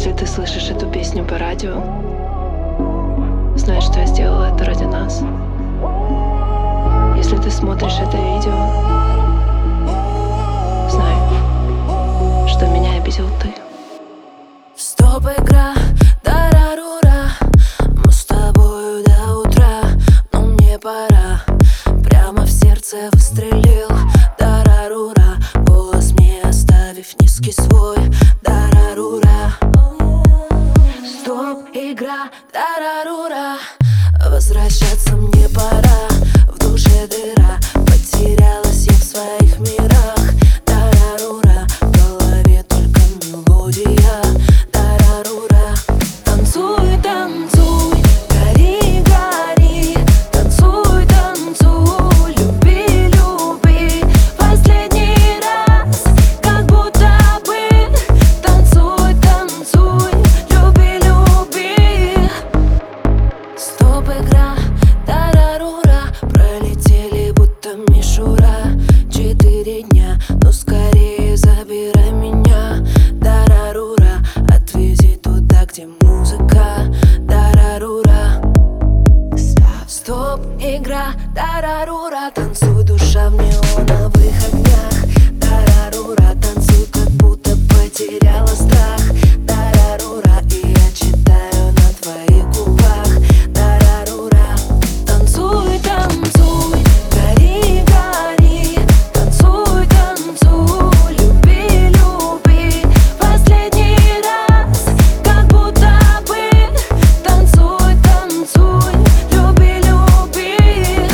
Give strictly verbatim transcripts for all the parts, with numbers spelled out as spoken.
Если ты слышишь эту песню по радио, знай, что я сделала это ради нас. Если ты смотришь это видео, знай, что меня обидел ты. Стоп, игра, тарарура. Мы с тобою до утра, но мне пора. Прямо в сердце выстрелил тарарура. Голос мне оставив низкий свой тарарура. Стоп, игра, тарарура. Возвращаться мне пора. В душе дыра, потерялась я в своих мирах. Тарарура, в голове только мелодия. Тарарура, танцуй, танцуй, гори, гори. Танцуй, танцуй, люби, люби. Последний раз, как будто бы. Танцуй, танцуй, люби, люби. Стоп, игра, тарарура. Пролетели будто мишура. Четыре дня, но скорее забирай меня. Тарарура, отвези туда, где музыка. Тарарура. Стоп, игра, тарарура. Танцуй, душа в неоновых огнях. Тарарура, танцуй, как будто потеряла страх. Тарарура, и я читаю на твоих губах. Тарарура, танцуй, танцуй, гори, гори. Танцуй, танцуй, люби, люби. Последний раз, как будто бы. Танцуй, танцуй, люби, люби.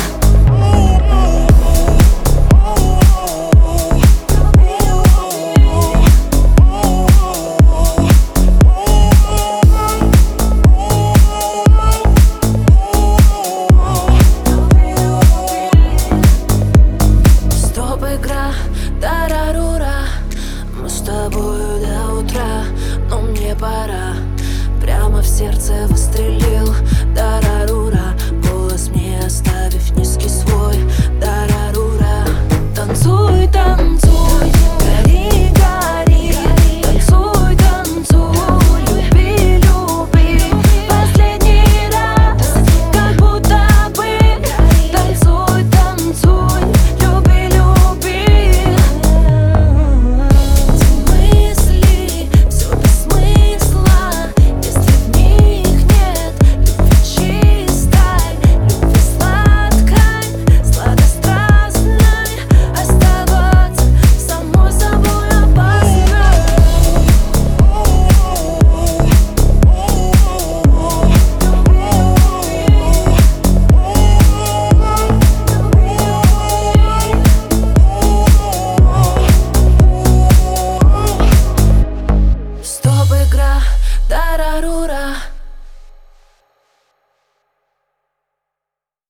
Стоп, игра, тарарура. Мы с тобою до утра, но мне пора. Прямо в сердце выстрелил тарарура. Голос мне оставив низкий свой тарарура. Танцуй, танцуй, гори, гори. Танцуй, танцуй, люби, люби. Последний раз, как будто бы. Танцуй, танцуй, люби, люби. Эти мысли все без смысла, если в них нет любви чистой, любви сладкой, сладострастной. Оставаться самой собой опасно. Стоп, игра, тарарура.